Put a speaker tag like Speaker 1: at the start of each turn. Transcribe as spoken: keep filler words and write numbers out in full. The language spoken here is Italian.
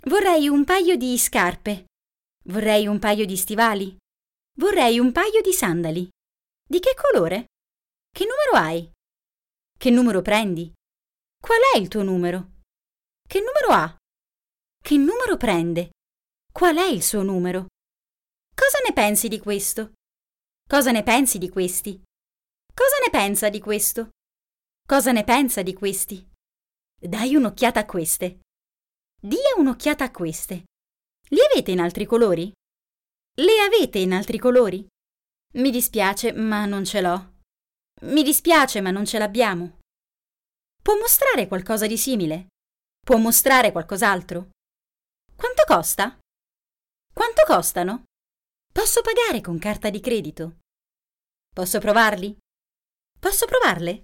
Speaker 1: Vorrei un paio di scarpe. Vorrei un paio di stivali. Vorrei un paio di sandali. Di che colore? Che numero hai? Che numero prendi? Qual è il tuo numero? Che numero ha? Che numero prende? Qual è il suo numero? Cosa ne pensi di questo? Cosa ne pensi di questi? Cosa ne pensa di questo? Cosa ne pensa di questi? Dai un'occhiata a queste. Dia un'occhiata a queste. Li avete in altri colori? Le avete in altri colori? Mi dispiace, ma non ce l'ho. Mi dispiace, ma non ce l'abbiamo. Può mostrare qualcosa di simile? Può mostrare qualcos'altro? Quanto costa? Quanto costano? Posso pagare con carta di credito? Posso provarli? Posso provarle?